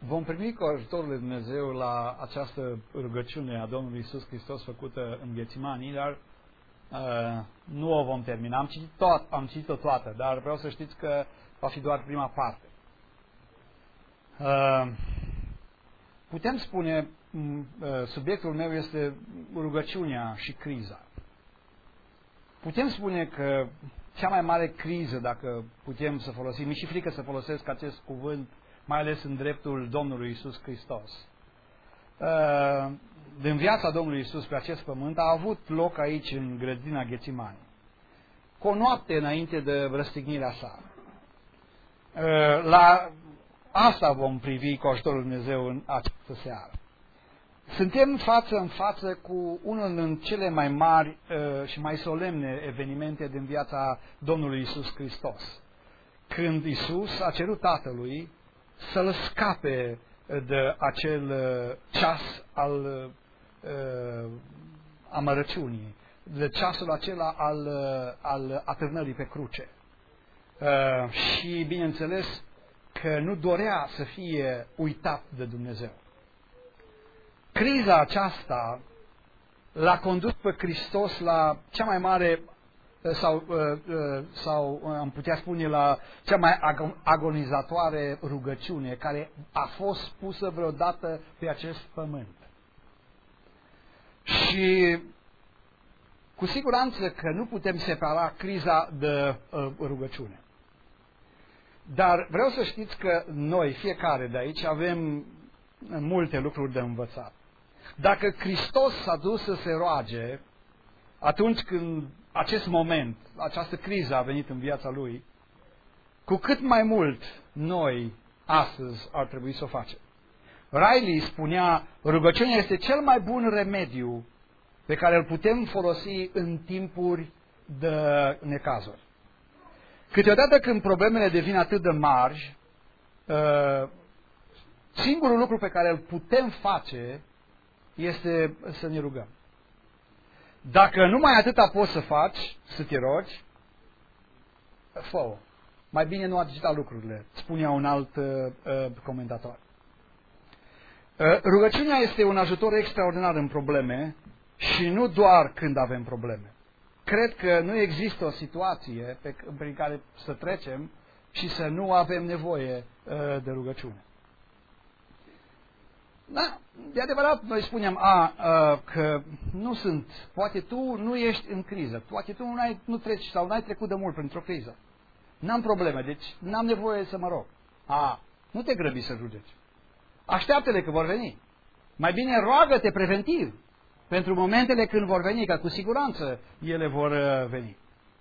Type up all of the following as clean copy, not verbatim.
vom primi cu ajutorul lui Dumnezeu la această rugăciune a Domnului Iisus Hristos făcută în Ghețimani, dar nu o vom termina. Am citit-o toată, dar vreau să știți că va fi doar prima parte. Putem spune, subiectul meu este rugăciunea și criza. Putem spune că cea mai mare criză, dacă putem să folosim, mi-e și frică să folosesc acest cuvânt, mai ales în dreptul Domnului Iisus Hristos. Din viața Domnului Iisus pe acest pământ a avut loc aici, în grădina Ghețimani, cu o noapte înainte de răstignirea sa. La asta vom privi cu ajutorul lui Dumnezeu în această seară. Suntem față în față cu unul din cele mai mari și mai solemne evenimente din viața Domnului Iisus Hristos. Când Iisus a cerut Tatălui să-L scape de acel ceas al amărăciunii, de ceasul acela al atârnării pe cruce. Și, bineînțeles, că nu dorea să fie uitat de Dumnezeu. Criza aceasta l-a condus pe Hristos la cea mai mare, sau am putea spune la cea mai agonizatoare rugăciune care a fost pusă vreodată pe acest pământ. Și cu siguranță că nu putem separa criza de rugăciune. Dar vreau să știți că noi, fiecare de aici, avem multe lucruri de învățat. Dacă Hristos s-a dus să se roage atunci când acest moment, această criză a venit în viața Lui, cu cât mai mult noi astăzi ar trebui să o facem. Riley spunea, rugăciunea este cel mai bun remediu pe care îl putem folosi în timpuri de necazuri. Câteodată când problemele devin atât de mari, singurul lucru pe care îl putem face este să ne rugăm. Dacă numai atâta poți să faci, să te rogi, fă-o. Mai bine nu agita lucrurile, spunea un alt comentator. Rugăciunea este un ajutor extraordinar în probleme și nu doar când avem probleme. Cred că nu există o situație prin care să trecem și să nu avem nevoie de rugăciune. Da, de adevărat, noi spunem că nu sunt, poate tu nu ești în criză, poate tu nu treci sau n-ai trecut de mult printr-o criză. N-am probleme, deci n-am nevoie să mă rog. Nu te grăbi să rugeci. Așteaptă-le că vor veni. Mai bine roagă-te preventiv pentru momentele când vor veni, că cu siguranță ele vor veni.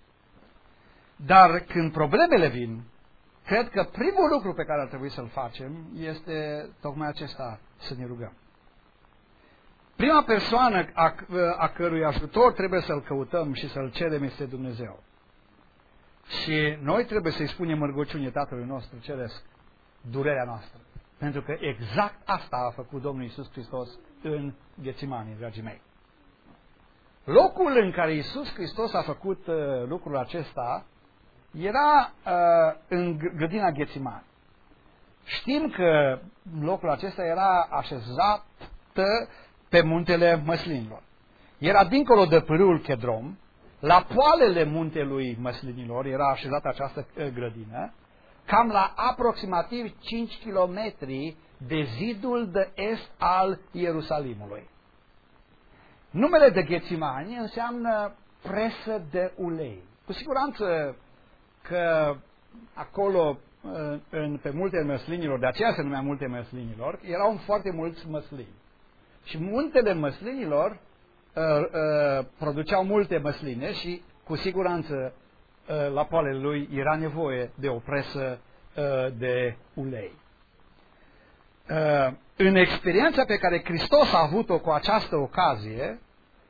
Dar când problemele vin, cred că primul lucru pe care ar trebui să-l facem este tocmai acesta, să ne rugăm. Prima persoană a cărui ajutor trebuie să-l căutăm și să-l cerem este Dumnezeu. Și noi trebuie să-i spunem în rugăciune Tatălui nostru Ceresc durerea noastră. Pentru că exact asta a făcut Domnul Iisus Hristos în Ghețimani, dragii mei. Locul în care Iisus Hristos a făcut lucrul acesta era în grădina Ghețimani. Știm că locul acesta era așezat pe muntele Măslinilor. Era dincolo de pârâul Chedrom, la poalele muntelui Măslinilor era așezată această grădină, cam la aproximativ 5 km de zidul de est al Ierusalimului. Numele de Ghețimani înseamnă presă de ulei. Cu siguranță că acolo, pe multe măslinilor, de aceea se numea multe măslinilor, erau foarte mulți măslini. Și muntele măslinilor produceau multe măsline și cu siguranță la poalele lui era nevoie de o presă de ulei. În experiența pe care Hristos a avut-o cu această ocazie,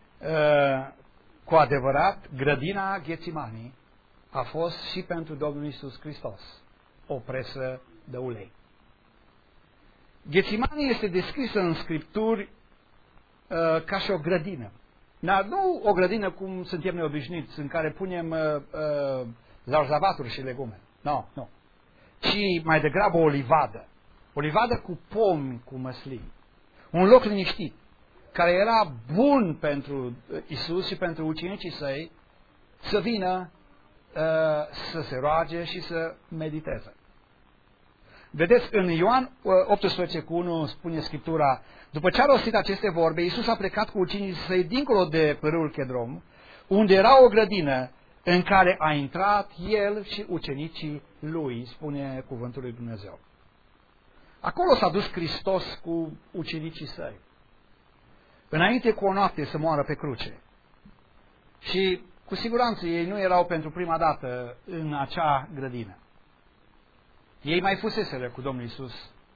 cu adevărat, grădina Ghețimani a fost și pentru Domnul Iisus Hristos o presă de ulei. Ghețimani este descrisă în Scripturi ca și o grădină. Dar nu o grădină cum suntem noi obișnuiți, în care punem zarzavaturi și legume. Nu. Ci mai degrabă o livadă. o livadă cu pomi, cu măslin, un loc liniștit, care era bun pentru Isus și pentru ucenicii săi să vină să se roage și să mediteze. Vedeți, în Ioan 18:1 spune Scriptura, după ce a rostit aceste vorbe, Iisus a plecat cu ucenicii săi dincolo de pârâul Chedrom, unde era o grădină în care a intrat El și ucenicii Lui, spune cuvântul lui Dumnezeu. Acolo s-a dus Hristos cu ucenicii săi, înainte cu o noapte să moară pe cruce. Și cu siguranță ei nu erau pentru prima dată în acea grădină. Ei mai fuseseră cu Domnul Iisus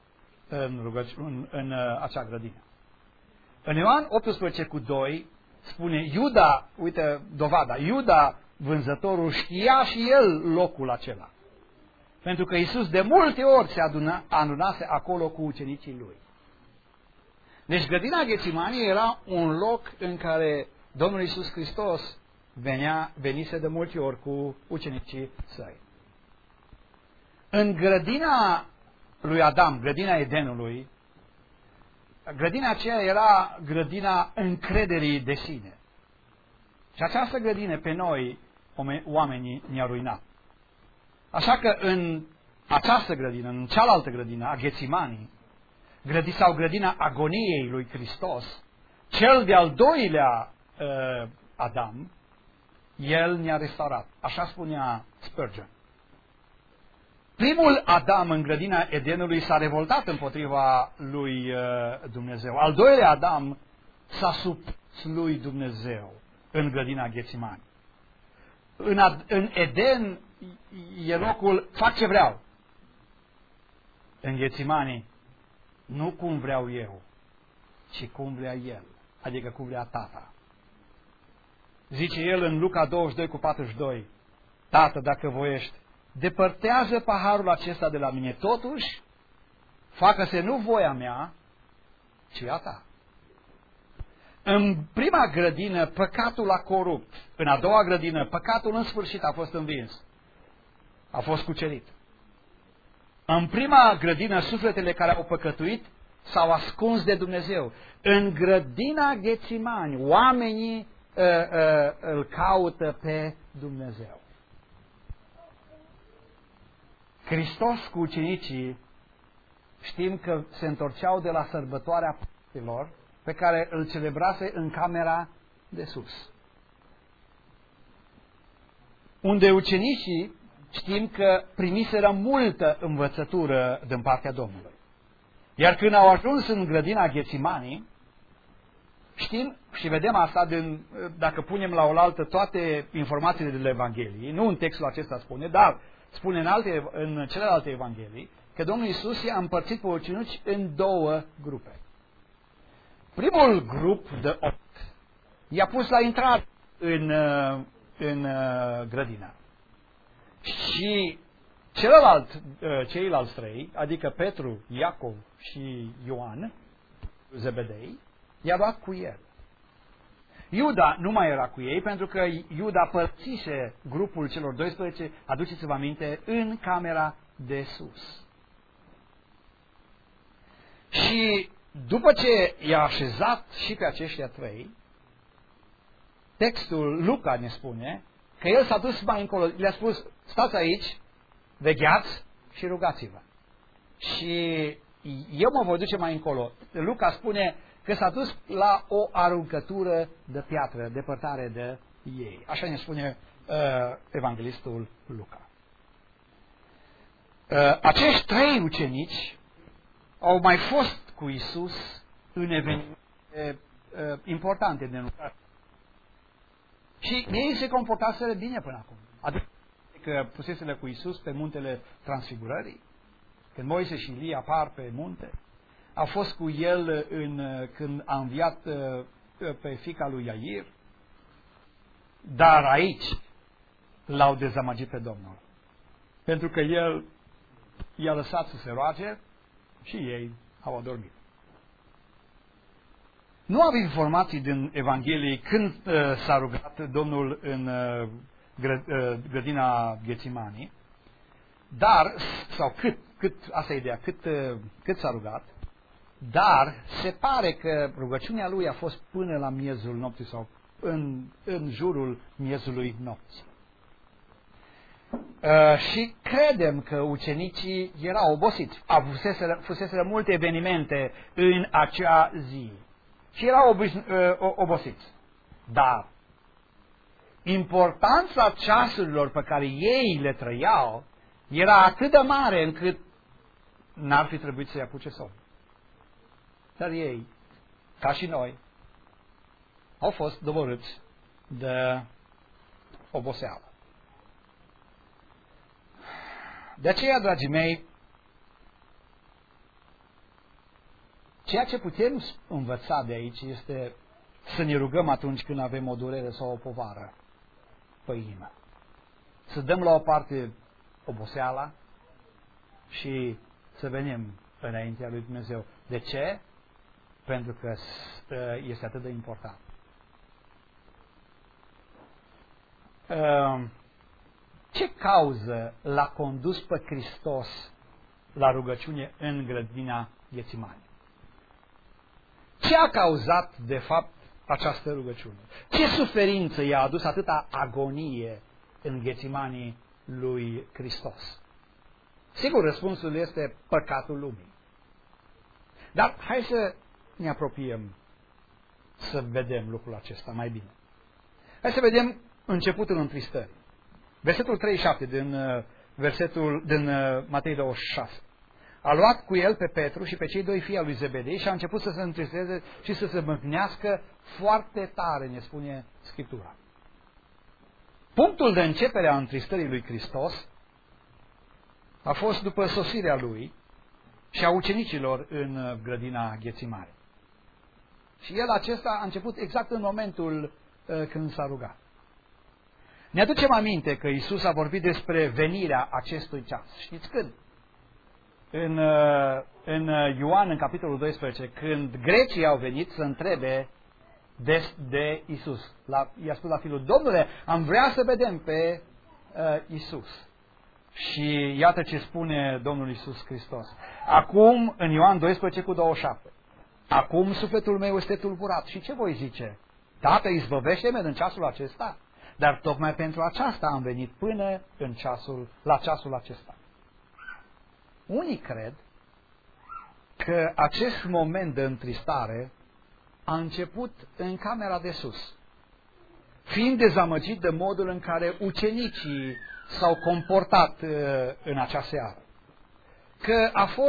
în acea grădină. În Ioan 18:2 spune, Iuda, uite dovada, Iuda, vânzătorul, știa și el locul acela. Pentru că Iisus de multe ori se adunase acolo cu ucenicii Lui. Deci grădina Ghețimani era un loc în care Domnul Iisus Hristos venise de multe ori cu ucenicii săi. În grădina lui Adam, grădina Edenului, grădina aceea era grădina încrederii de sine. Și această grădină pe noi, oamenii, ne-a ruinat. Așa că în această grădină, în cealaltă grădină, a Ghețimanii, sau grădina agoniei lui Hristos, cel de-al doilea Adam, el ne-a restaurat. Așa spunea Spurgeon. Primul Adam în grădina Edenului s-a revoltat împotriva lui Dumnezeu. Al doilea Adam s-a supus lui Dumnezeu în grădina Ghețimani. În Eden e locul, fac ce vreau. În Ghețimani, nu cum vreau eu, ci cum vrea El, adică cum vrea Tata. Zice El în Luca 22:42, Tată, dacă voiești, depărtează paharul acesta de la mine, totuși, facă-se nu voia mea, ci a ta. În prima grădină, păcatul a corupt. În a doua grădină, păcatul în sfârșit a fost învins. A fost cucerit. În prima grădină, sufletele care au păcătuit s-au ascuns de Dumnezeu. În grădina Ghețimani, oamenii îl caută pe Dumnezeu. Hristos cu ucenicii știm că se întorceau de la sărbătoarea Paștilor pe care îl celebrase în camera de sus. Unde ucenicii știm că primiseră multă învățătură din partea Domnului. Iar când au ajuns în grădina Ghețimanii, știm și vedem asta dacă punem la oaltă toate informațiile de la Evanghelii, nu în textul acesta spune, dar spune în celelalte Evanghelii, că Domnul Iisus i-a împărțit pe ucenici în două grupe. Primul grup de 8 i-a pus la intrare în grădină. Și ceilalți trei, adică Petru, Iacov și Ioan, Zebedei, i-a luat cu el. Iuda nu mai era cu ei, pentru că Iuda părțise grupul celor 12, aduceți-vă aminte, în camera de sus. Și după ce i-a așezat și pe aceștia trei, textul Luca ne spune că el s-a dus mai încolo, le-a spus, stați aici, vegheați și rugați-vă. Și eu mă voi duce mai încolo. Luca spune că s-a dus la o aruncătură de piatră, depărtare de ei. Așa ne spune evanghelistul Luca. Acești trei ucenici au mai fost cu Iisus în evenimente importante de lucrare. Și ei se comportaseră bine până acum. Adică puseseră cu Iisus pe muntele Transfigurării, când Moise și Ilie apar pe munte. A fost cu el când a înviat pe fiica lui Iair. Dar aici l-au dezamăgit pe Domnul. Pentru că el i-a lăsat să se roage și ei au adormit. Nu avem informații din Evanghelie când s-a rugat Domnul în grădina Ghețimanii, dar, sau asta e ideea, cât s-a rugat, dar se pare că rugăciunea lui a fost până la miezul nopții sau în jurul miezului nopții. Și credem că ucenicii erau obosiți. Fuseseră multe evenimente în acea zi și erau obosiți. Dar importanța ceasurilor pe care ei le trăiau era atât de mare încât n-ar fi trebuit să-i apuce somn. Dar ei, ca și noi, au fost doborâți de oboseală. De aceea, dragii mei, ceea ce putem învăța de aici este să ne rugăm atunci când avem o durere sau o povară pe inimă. Să dăm la o parte oboseala și să venim înaintea lui Dumnezeu. De ce? Pentru că este atât de important. Ce cauză l-a condus pe Hristos la rugăciune în grădina Ghețimani? Ce a cauzat, de fapt, această rugăciune? Ce suferință i-a adus atâta agonie în Ghețimanii lui Hristos? Sigur, răspunsul este păcatul lumii. Dar hai să ne apropiem să vedem lucrul acesta mai bine. Hai să vedem începutul întristării. Versetul 37 din Matei 26. A luat cu el pe Petru și pe cei doi fii al lui Zebedei și a început să se întristeze și să se mâhnească foarte tare, ne spune Scriptura. Punctul de începere a întristării lui Hristos a fost după sosirea lui și a ucenicilor în grădina Ghețimani. Și el acesta a început exact în momentul când s-a rugat. Ne aducem aminte că Iisus a vorbit despre venirea acestui ceas. Știți când? În Ioan, în capitolul 12, când grecii au venit să întrebe de Iisus. I-a spus la Filul: Domnule, am vrea să vedem pe Iisus. Și iată ce spune Domnul Iisus Hristos. Acum, în Ioan 12 cu 27, acum sufletul meu este tulburat. Și ce voi zice? Tată, izbăvește-mă în ceasul acesta? Dar tocmai pentru aceasta am venit până la ceasul acesta. Unii cred că acest moment de întristare a început în camera de sus, fiind dezamăgit de modul în care ucenicii s-au comportat în acea seară. Că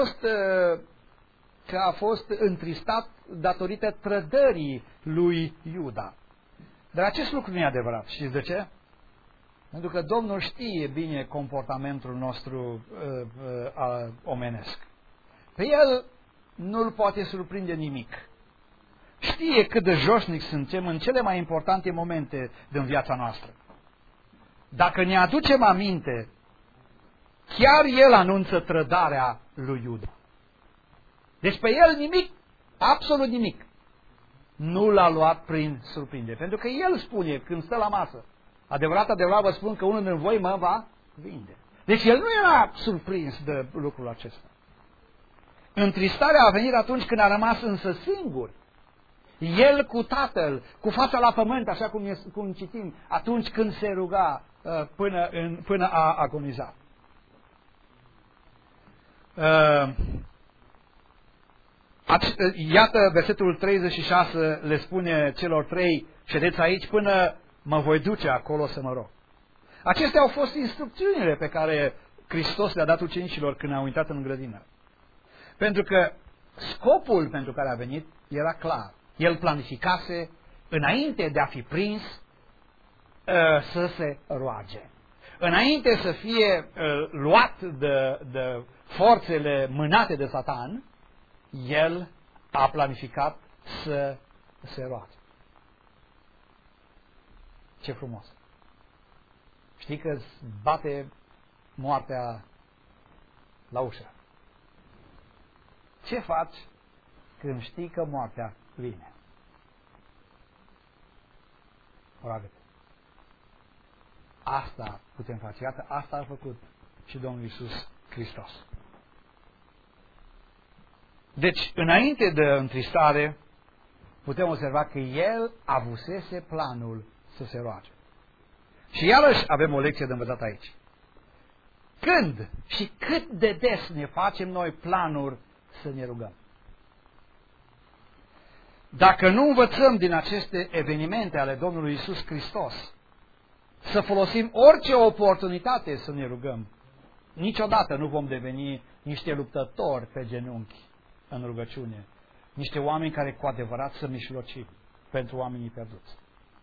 a fost întristat datorită trădării lui Iuda. Dar acest lucru nu e adevărat. Știți de ce? Pentru că Domnul știe bine comportamentul nostru omenesc. Pe El nu-L poate surprinde nimic. Știe cât de josnic suntem în cele mai importante momente din viața noastră. Dacă ne aducem aminte, chiar El anunță trădarea lui Iuda. Deci pe El nimic, absolut nimic, nu l-a luat prin surprindere. Pentru că El spune când stă la masă: adevărat, adevărat vă spun că unul din voi mă va vinde. Deci El nu era surprins de lucrul acesta. Întristarea a venit atunci când a rămas însă singur. El cu Tatăl, cu fața la pământ, așa cum citim, atunci când se ruga până a agonizat. Iată, versetul 36 le spune celor trei: ședeți aici până mă voi duce acolo să mă rog. Acestea au fost instrucțiunile pe care Hristos le-a dat ucenicilor când au intrat în grădină. Pentru că scopul pentru care a venit era clar. El planificase, înainte de a fi prins, să se roage. Înainte să fie luat de forțele mânate de Satan, el a planificat să se roage. Ce frumos! Știi că îți bate moartea la ușă. Ce faci când știi că moartea vine? Roagă-te. Asta putem face. Iată, asta a făcut și Domnul Iisus Hristos. Deci, înainte de întristare, putem observa că el avusese planul să se roage. Și iarăși avem o lecție de învățat aici. Când și cât de des ne facem noi planuri să ne rugăm? Dacă nu învățăm din aceste evenimente ale Domnului Iisus Hristos să folosim orice oportunitate să ne rugăm, niciodată nu vom deveni niște luptători pe genunchi în rugăciune, niște oameni care cu adevărat să mijlocim pentru oamenii pierduți.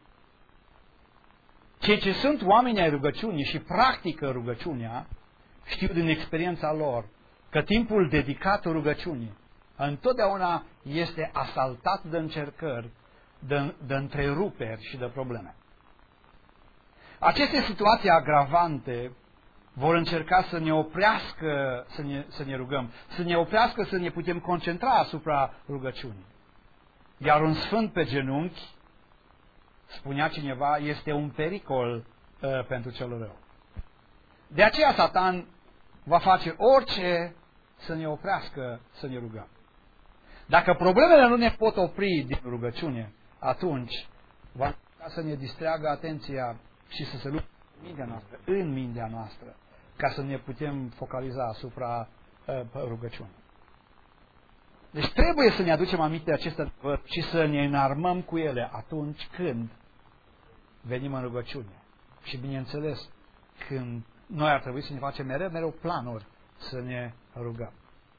Cei ce sunt oameni ai rugăciunii și practică rugăciunea, știu din experiența lor că timpul dedicat rugăciunii întotdeauna este asaltat de încercări, de întreruperi și de probleme. Aceste situații agravante vor încerca să ne oprească să ne rugăm, să ne oprească să ne putem concentra asupra rugăciunii. Iar un sfânt pe genunchi, spunea cineva, este un pericol pentru cel rău. De aceea Satan va face orice să ne oprească să ne rugăm. Dacă problemele nu ne pot opri din rugăciune, atunci va încerca să ne distreagă atenția și să se lupte în mintea noastră, ca să ne putem focaliza asupra rugăciunii. Deci trebuie să ne aducem aminte de aceste adevăruri și să ne înarmăm cu ele atunci când venim în rugăciune. Și bineînțeles, când noi ar trebui să ne facem mereu planuri să ne rugăm.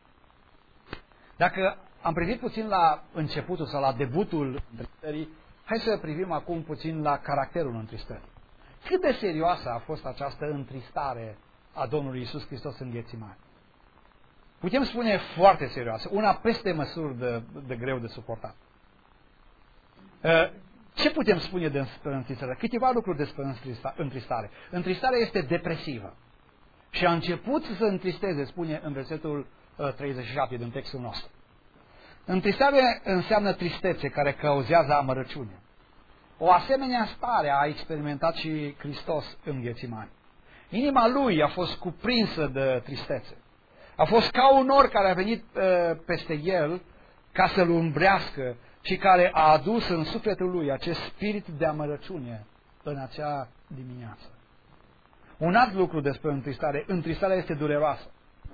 Dacă am privit puțin la începutul sau la debutul întristării, hai să privim acum puțin la caracterul întristării. Cât de serioasă a fost această întristare a Domnului Iisus Hristos în Ghețimani? Putem spune foarte serioasă, una peste măsuri de greu de suportat. Ce putem spune despre întristare? Câteva lucruri despre întristare. Întristarea este depresivă. Și a început să se întristeze, spune în versetul 37 din textul nostru. Întristare înseamnă tristețe care cauzează amărăciune. O asemenea stare a experimentat și Hristos în Ghețimani. Inima lui a fost cuprinsă de tristețe. A fost ca un nor care a venit peste el ca să-l umbrească și care a adus în sufletul lui acest spirit de amărăciune în acea dimineață. Un alt lucru despre întristare. Întristarea este dureroasă.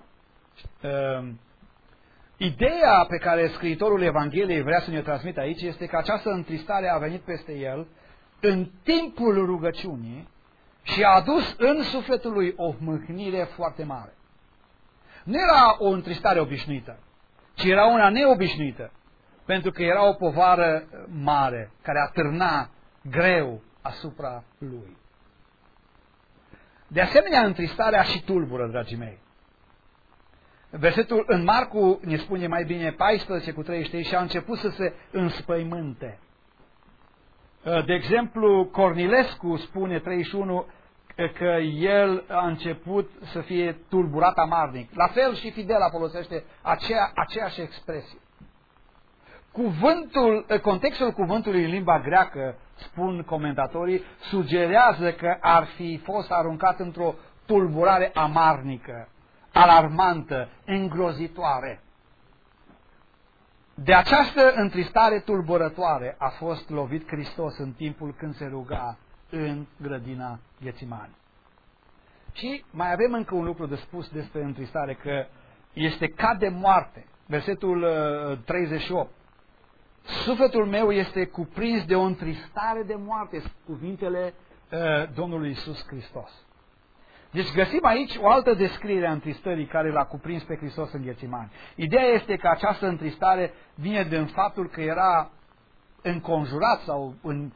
Ideea pe care scriitorul Evangheliei vrea să ne transmită aici este că această întristare a venit peste el în timpul rugăciunii și a adus în sufletul lui o mâhnire foarte mare. Nu era o întristare obișnuită, ci era una neobișnuită, pentru că era o povară mare care atârna greu asupra lui. De asemenea, întristarea și tulbură, dragii mei. Versetul în Marcu ne spune mai bine 14:33 și a început să se înspăimânte. De exemplu, Cornilescu spune 31 că el a început să fie tulburat amarnic. La fel și Fidela folosește aceeași expresie. Contextul cuvântului în limba greacă, spun comentatorii, sugerează că ar fi fost aruncat într-o tulburare amarnică, alarmantă, îngrozitoare. De această întristare tulburătoare a fost lovit Hristos în timpul când se ruga în grădina Ghețimani. Și mai avem încă un lucru de spus despre întristare, că este ca de moarte. Versetul 38. Sufletul meu este cuprins de o întristare de moarte, cuvintele Domnului Iisus Hristos. Deci găsim aici o altă descriere a întristării care l-a cuprins pe Hristos în Ghețimani. Ideea este că această întristare vine din faptul că era înconjurat sau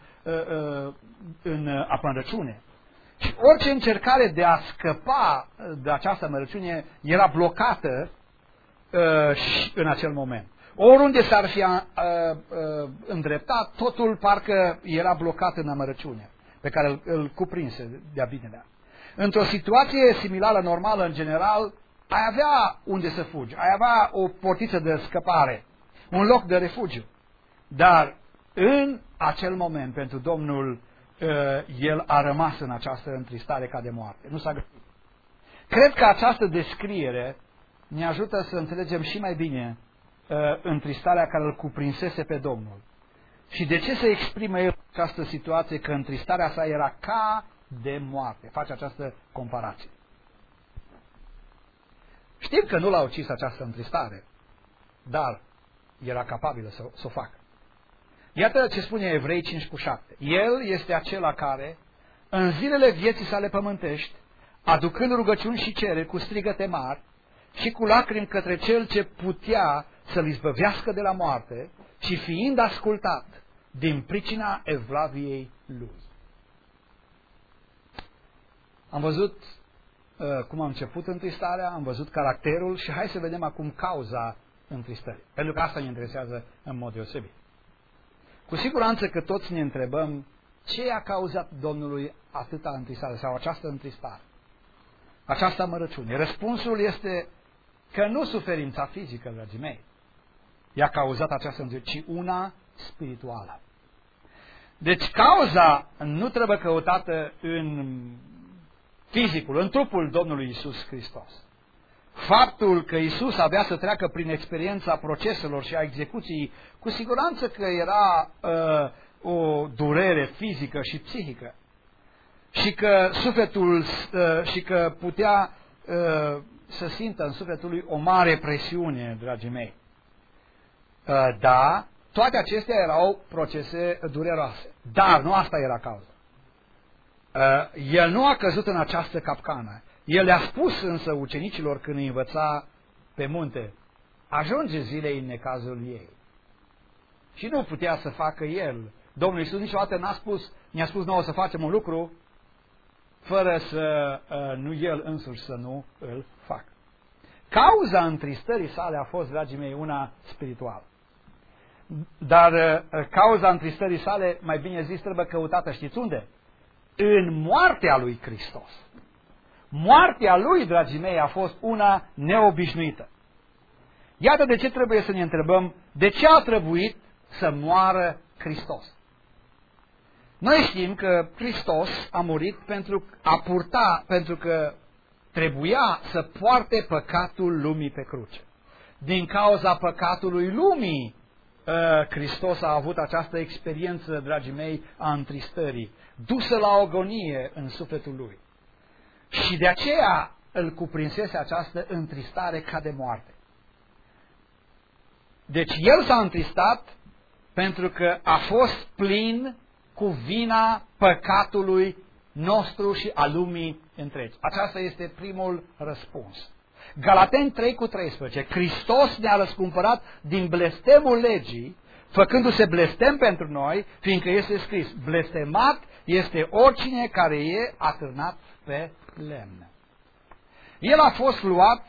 în amărăciune. Și orice încercare de a scăpa de această amărăciune era blocată în acel moment. Oriunde s-ar fi îndreptat, totul parcă era blocat în amărăciune pe care îl cuprinse de-a binelea. Într-o situație similară, normală, în general, ai avea unde să fugi, ai avea o portiță de scăpare, un loc de refugiu. Dar în acel moment, pentru Domnul, el a rămas în această întristare ca de moarte. Nu s-a găsit. Cred că această descriere ne ajută să înțelegem și mai bine întristarea care îl cuprinsese pe Domnul. Și de ce se exprimă el această situație că întristarea sa era ca de moarte? Face această comparație. Știm că nu l-a ucis această întristare, dar era capabilă să o facă. Iată ce spune Evrei 5:7. El este acela care, în zilele vieții sale pământești, aducând rugăciuni și cereri cu strigăte mari și cu lacrimi către cel ce putea să-l izbăvească de la moarte și fiind ascultat din pricina evlaviei lui. Am văzut cum a început întristarea, am văzut caracterul și hai să vedem acum cauza întristării. Pentru că asta ne interesează în mod deosebit. Cu siguranță că toți ne întrebăm ce a cauzat Domnului atâta întristare sau această întristare, această amărăciune. Răspunsul este că nu suferința fizică, dragii mei, i-a cauzat această întristare, ci una spirituală. Deci cauza nu trebuie căutată în fizicul, în trupul Domnului Iisus Hristos. Faptul că Iisus avea să treacă prin experiența proceselor și a execuției, cu siguranță că era o durere fizică și psihică. Și că sufletul și că putea să simtă în sufletul lui o mare presiune, dragii mei. Da, toate acestea erau procese dureroase. Dar nu asta era cauza. El nu a căzut în această capcană. El le-a spus însă ucenicilor când îi învăța pe munte, ajunge zilei în necazul ei. Și nu putea să facă el. Domnul Iisus niciodată ne-a spus nouă să facem un lucru fără să nu el însuși să nu îl facă. Cauza întristării sale a fost, dragii mei, una spirituală. Dar cauza întristării sale, mai bine zis, trebuie căutată, știți unde? În moartea lui Hristos. Moartea lui, dragii mei, a fost una neobișnuită. Iată de ce trebuie să ne întrebăm de ce a trebuit să moară Hristos. Noi știm că Hristos a murit pentru că trebuia să poarte păcatul lumii pe cruce. Din cauza păcatului lumii, Hristos a avut această experiență, dragii mei, a întristării, dusă la agonie în sufletul lui. Și de aceea îl cuprinsese această întristare ca de moarte. Deci el s-a întristat pentru că a fost plin cu vina păcatului nostru și a lumii întregi. Aceasta este primul răspuns. Galateni 3:13. Hristos ne-a răscumpărat din blestemul legii, făcându-se blestem pentru noi, fiindcă este scris, blestemat este oricine care e atârnat pe lemn. El a fost luat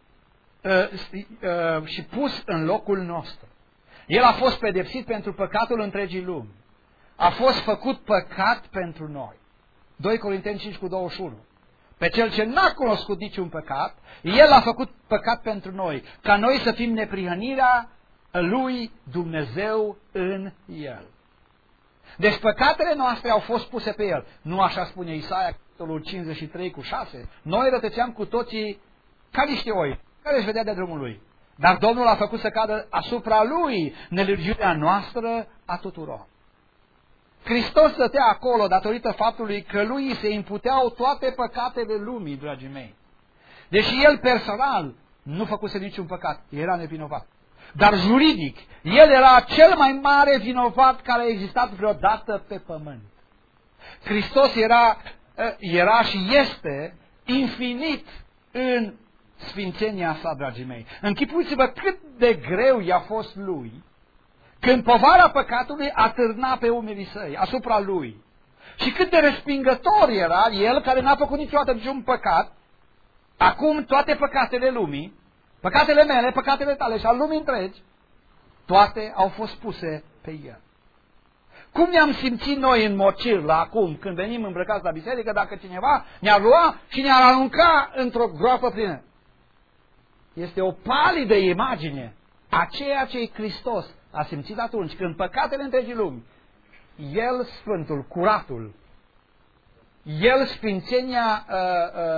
și pus în locul nostru. El a fost pedepsit pentru păcatul întregii lumi. A fost făcut păcat pentru noi. 2 Corinteni 5:21. Pe cel ce n-a cunoscut niciun păcat, el a făcut păcat pentru noi, ca noi să fim neprihănirea lui Dumnezeu în el. Deci păcatele noastre au fost puse pe el. Nu așa spune Isaia, capitolul 53:6. Noi rătăceam cu toții ca niște oi, care își vedea de drumul lui. Dar Domnul a făcut să cadă asupra lui nelegiuirea noastră a tuturor. Hristos stătea acolo datorită faptului că lui se imputeau toate păcatele lumii, dragii mei. Deși el personal nu făcuse niciun păcat, era nevinovat. Dar juridic, el era cel mai mare vinovat care a existat vreodată pe pământ. Hristos era și este infinit în sfințenia sa, dragii mei. Închipuiți-vă cât de greu i-a fost lui când povara păcatului atârna pe umerii săi, asupra lui. Și cât de respingător era el, care n-a făcut niciodată niciun păcat, acum toate păcatele lumii, păcatele mele, păcatele tale și al lumii întregi, toate au fost puse pe el. Cum ne-am simțit noi în mocir la acum, când venim îmbrăcați la biserică, dacă cineva ne-ar lua și ne-ar arunca într-o groapă plină? Este o palidă imagine a ceea ce Hristos a simțit atunci, când păcatele întregii lumi, el sfântul, curatul, el sfințenia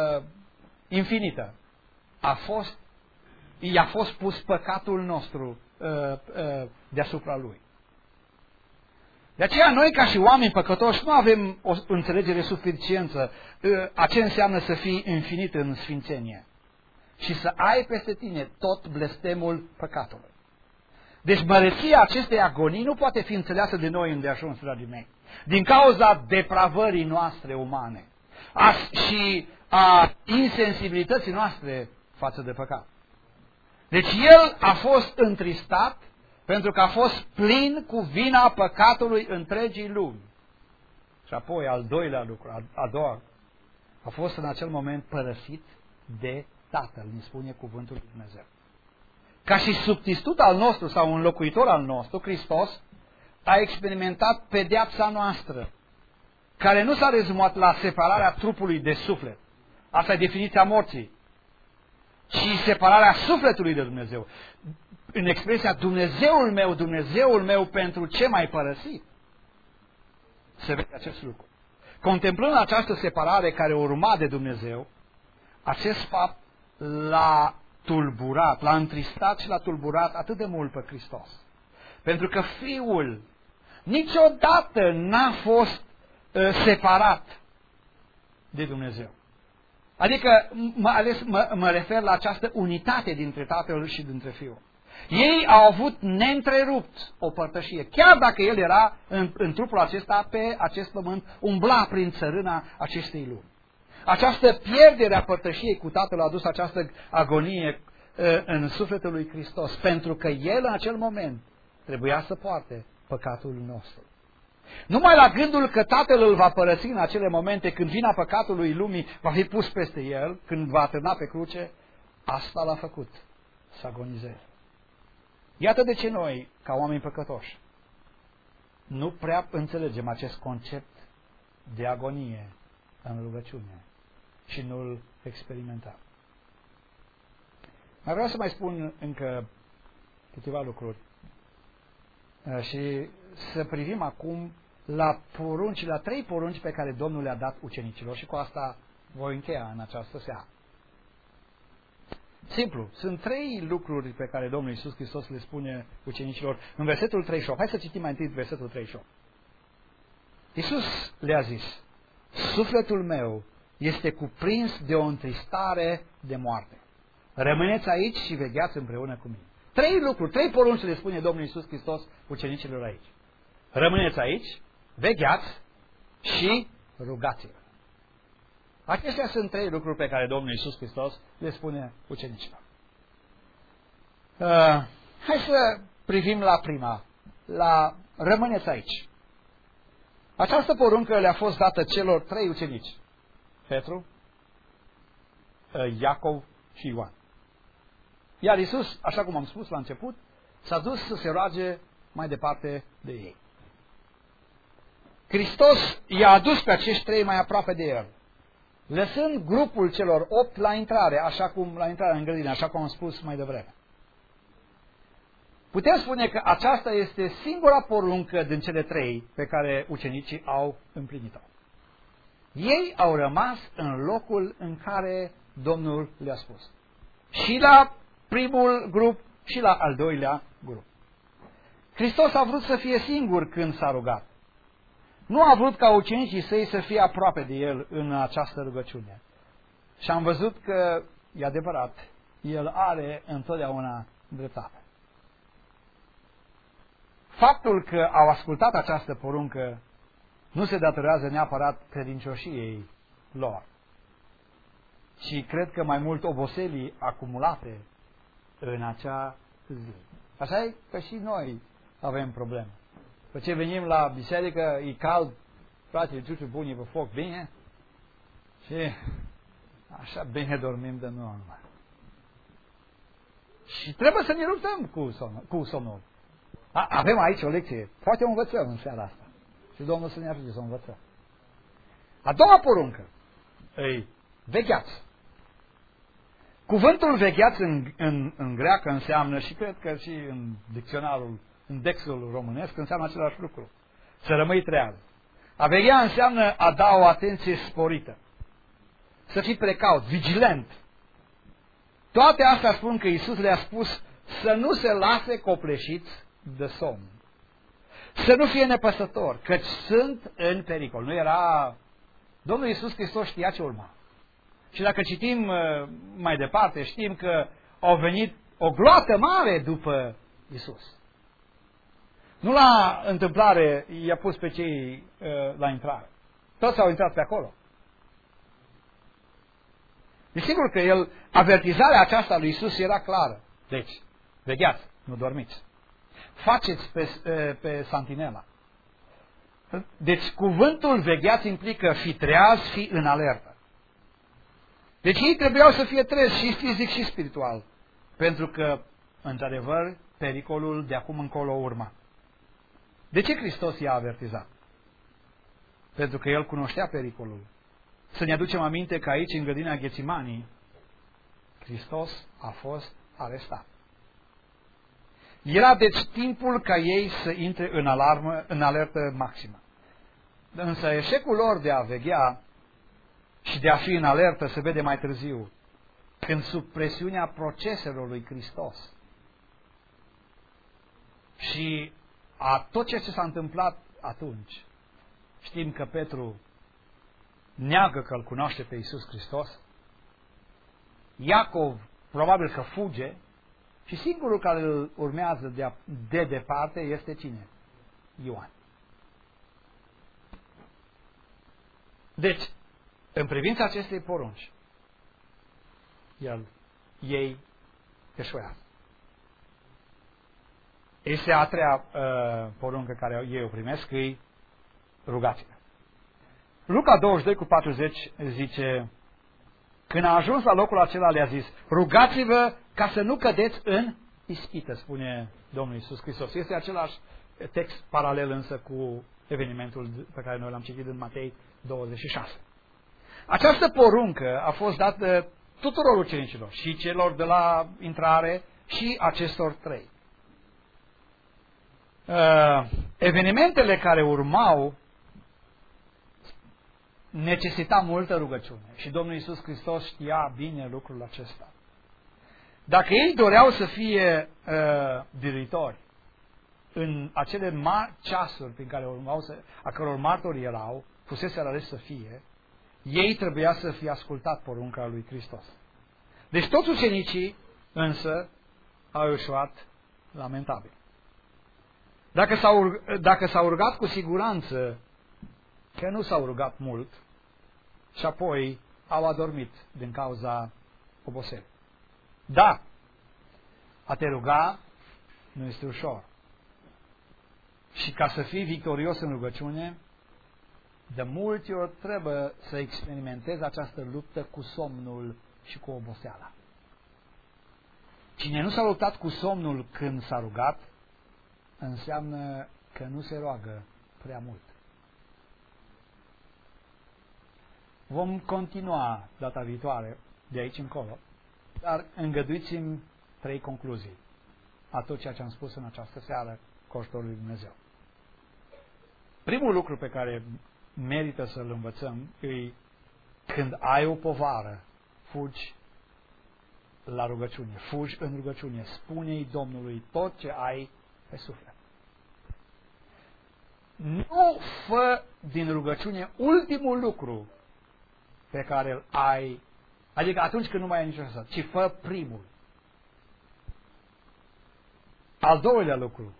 infinită, i-a fost pus păcatul nostru deasupra lui. De aceea noi ca și oameni păcătoși nu avem o înțelegere suficientă a ce înseamnă să fii infinit în sfințenie și să ai peste tine tot blestemul păcatului. Deci măreția acestei agonii nu poate fi înțeleasă de noi îndeajuns, dragii mei, din cauza depravării noastre umane și a insensibilității noastre față de păcat. Deci el a fost întristat pentru că a fost plin cu vina păcatului întregii lumi. Și apoi, al doilea lucru, a doua, a fost în acel moment părăsit de Tatăl, ne spune cuvântul lui Dumnezeu. Ca și substitut al nostru sau înlocuitor al nostru, Hristos a experimentat pedeapsa noastră, care nu s-a rezumat la separarea trupului de suflet. Asta e definiția morții. Și separarea sufletului de Dumnezeu. În expresia Dumnezeul meu, pentru ce m-ai părăsit? Se vede acest lucru. Contemplând această separare care urma de Dumnezeu, acest fapt l-a tulburat, l-a întristat și l-a tulburat atât de mult pe Hristos. Pentru că Fiul niciodată n-a fost separat de Dumnezeu. Adică, mă refer la această unitate dintre Tatăl și dintre Fiul. Ei au avut neîntrerupt o părtășie, chiar dacă El era în trupul acesta, pe acest pământ, umbla prin țărâna acestei lumi. Această pierdere a părtășiei cu Tatăl a adus această agonie în sufletul lui Hristos, pentru că El în acel moment trebuia să poarte păcatul nostru. Numai la gândul că Tatăl îl va părăsi în acele momente când vina păcatului lumii va fi pus peste El, când va atârna pe cruce, asta l-a făcut să agonizeze. Iată de ce noi, ca oameni păcătoși, nu prea înțelegem acest concept de agonie în rugăciune și nu-l experimentăm. Mai vreau să mai spun încă câteva lucruri și să privim acum la porunci, la 3 porunci pe care Domnul le-a dat ucenicilor și cu asta voi încheia în această seară. Simplu, sunt 3 lucruri pe care Domnul Iisus Hristos le spune ucenicilor în versetul 38. Hai să citim mai întâi versetul 38. Iisus le-a zis: sufletul meu este cuprins de o întristare de moarte. Rămâneți aici și vegheați împreună cu mine. 3 lucruri, 3 porunci le spune Domnul Iisus Hristos ucenicilor aici. Rămâneți aici, vegheați și rugați-vă. Acestea sunt 3 lucruri pe care Domnul Iisus Hristos le spune ucenicilor. Hai să privim la prima, la rămâneți aici. Această poruncă le-a fost dată celor 3 ucenici: Petru, Iacov și Ioan. Iar Iisus, așa cum am spus la început, s-a dus să se roage mai departe de ei. Hristos i-a adus pe acești 3 mai aproape de El, lăsând grupul celor 8 la intrare, la intrarea în grădină, așa cum am spus mai devreme. Putem spune că aceasta este singura poruncă din cele 3 pe care ucenicii au împlinit-o. Ei au rămas în locul în care Domnul le-a spus. Și la primul grup și la al doilea grup. Hristos a vrut să fie singur când s-a rugat. Nu a vrut ca ucenicii săi să fie aproape de El în această rugăciune. Și am văzut că, e adevărat, El are întotdeauna dreptate. Faptul că au ascultat această poruncă nu se datorează neapărat credincioșiei lor, ci cred că mai mult oboselii acumulate în acea zi. Așa e că și noi avem probleme. După ce venim la biserică, e cald, fratele ciuciu bunii pe foc, bine? Și așa bine dormim de normă. Și trebuie să ne luptăm cu somnul. Avem aici o lecție. Poate o învățăm în seara asta. Și Domnul să ne ajute să o învățăm. A doua poruncă. Vegheați. Cuvântul vegheați în greacă înseamnă, și cred că și în dicționarul, în dexul românesc, înseamnă același lucru. Să rămâi treaz. A veghea înseamnă a da o atenție sporită. Să fii precaut, vigilent. Toate astea spun că Iisus le-a spus să nu se lase copleșiți de somn, să nu fie nepăsători, căci sunt în pericol. Nu era... Domnul Iisus Hristos știa ce urma. Și dacă citim mai departe, știm că au venit o gloată mare după Iisus. Nu la întâmplare i-a pus pe cei la intrare. Toți au intrat pe acolo. E sigur că avertizarea aceasta lui Iisus era clară. Deci, vegheați, nu dormiți. Faceți pe santinela. Deci cuvântul vegheați implică fi treaz, fi în alertă. Deci ei trebuiau să fie trezi și fizic și spiritual. Pentru că, într-adevăr, pericolul de acum încolo urma. De ce Hristos i-a avertizat? Pentru că El cunoștea pericolul. Să ne aducem aminte că aici, în grădina Ghețimanii, Hristos a fost arestat. Era deci timpul ca ei să intre în alertă maximă. Însă eșecul lor de a veghea și de a fi în alertă se vede mai târziu, când sub presiunea proceselor lui Hristos și a tot ce s-a întâmplat atunci, știm că Petru neagă că îl cunoaște pe Iisus Hristos, Iacov probabil că fuge și singurul care îl urmează de departe este cine? Ioan. Deci, în privința acestei porunci, ei eșuează. Este a treia poruncă care ei o primesc, îi rugați-vă. Luca 22:40 zice, când a ajuns la locul acela le-a zis, rugați-vă ca să nu cădeți în ispită, spune Domnul Iisus Hristos. Este același text paralel însă cu evenimentul pe care noi l-am citit în Matei 26. Această poruncă a fost dată tuturor ucenicilor, și celor de la intrare și acestor trei. Evenimentele care urmau necesita multă rugăciune și Domnul Iisus Hristos știa bine lucrul acesta. Dacă ei doreau să fie biruitori în acele mari ceasuri prin care a căror martori erau, fusese ales să fie, ei trebuia să fie ascultat porunca lui Hristos. Deci toți ucenicii însă au eșuat lamentabil. Dacă s-au rugat cu siguranță, că nu s-au rugat mult și apoi au adormit din cauza oboselii. Da, a te ruga nu este ușor. Și ca să fii victorios în rugăciune, de multe ori trebuie să experimentezi această luptă cu somnul și cu oboseala. Cine nu s-a luptat cu somnul când s-a rugat, înseamnă că nu se roagă prea mult. Vom continua data viitoare de aici încolo, dar îngăduiți-mi 3 concluzii a tot ceea ce am spus în această seară cu ajutorul lui Dumnezeu. Primul lucru pe care merită să-l învățăm e când ai o povară, fugi la rugăciune, fugi în rugăciune, spune-i Domnului tot ce ai pe suflet. Nu fă din rugăciune ultimul lucru pe care îl ai, adică atunci când nu mai ai nicio șansă, ci fă primul. Al doilea lucru.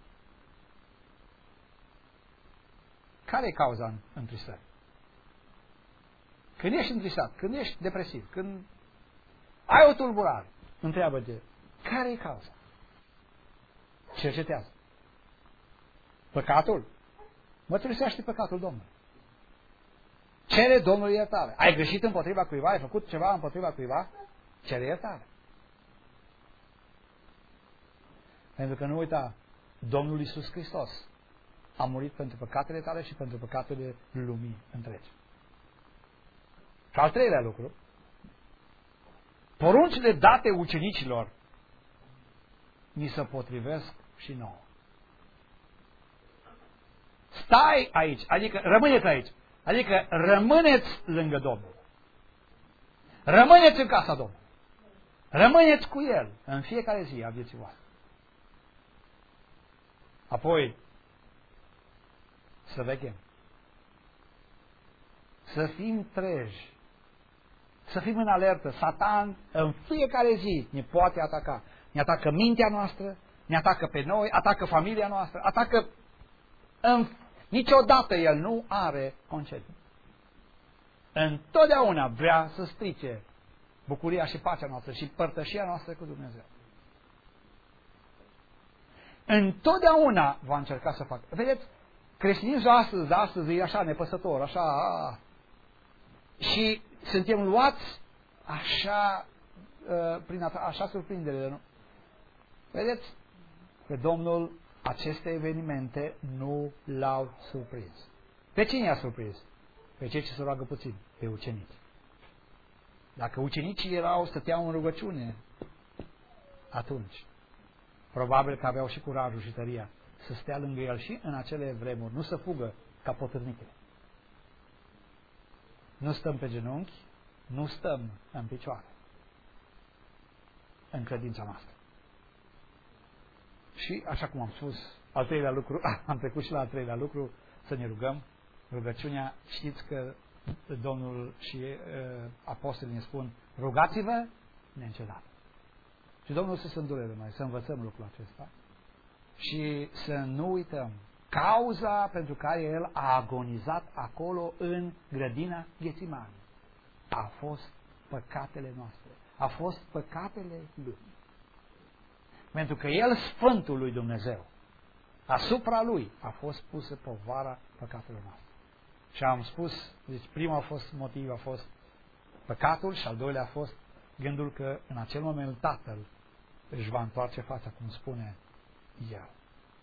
Care e cauza întristării? Când ești întristat, când ești depresiv, când ai o tulburare, întreabă-te, care e cauza? Cercetează. Păcatul? Mărturisește păcatul Domnului. Cere Domnului iertare. Ai greșit împotriva cuiva? Ai făcut ceva împotriva cuiva? Cere iertare. Pentru că nu uita, Domnul Iisus Hristos a murit pentru păcatele tale și pentru păcatele lumii întregi. Și al treilea lucru, poruncile date ucenicilor ni se potrivesc și nouă. Stai aici, adică rămâneți aici, adică rămâneți lângă Domnul. Rămâneți în casa Domnului. Rămâneți cu El în fiecare zi a vieții voastre. Apoi, să veghem. Să fim treji. Să fim în alertă. Satan în fiecare zi ne poate ataca. Ne atacă mintea noastră, ne atacă pe noi, atacă familia noastră, atacă... Niciodată el nu are concediu. Întotdeauna vrea să strice bucuria și pacea noastră și părtășia noastră cu Dumnezeu. Întotdeauna va încerca să facă. Vedeți, creștinismul de astăzi e așa nepăsător, așa... Și suntem luați așa, prin așa surprindere. Nu? Vedeți, pe Domnul aceste evenimente nu l-au surprins. Pe cine i-a surprins? Pe cei ce se roagă puțin, pe ucenici. Dacă ucenicii stăteau în rugăciune, atunci, probabil că aveau și curajul și tăria să stea lângă el și în acele vremuri, nu să fugă ca potârnicele. Nu stăm pe genunchi, nu stăm în picioare. În credința noastră. Și, așa cum am spus, al treilea lucru, am trecut și la al treilea lucru, să ne rugăm. Rugăciunea, știți că Domnul și apostolii ne spun, rugați-vă neîncetat. Și Domnul să se îndure de noi, să învățăm lucrul acesta. Și să nu uităm cauza pentru care El a agonizat acolo în grădina Ghețimani. A fost păcatele noastre. A fost păcatele Lui. Pentru că El, Sfântul lui Dumnezeu, asupra Lui a fost pusă povara păcatelor noastre. Și am spus, deci primul motiv a fost păcatul și al doilea a fost gândul că în acel moment Tatăl își va întoarce fața, cum spune El.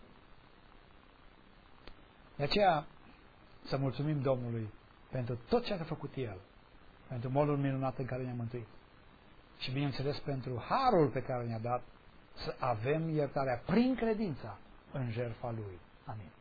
De aceea să mulțumim Domnului pentru tot ce a făcut El, pentru modul minunat în care ne-a mântuit. Și bineînțeles pentru harul pe care ne-a dat să avem iertarea prin credința în jertfa Lui. Amin.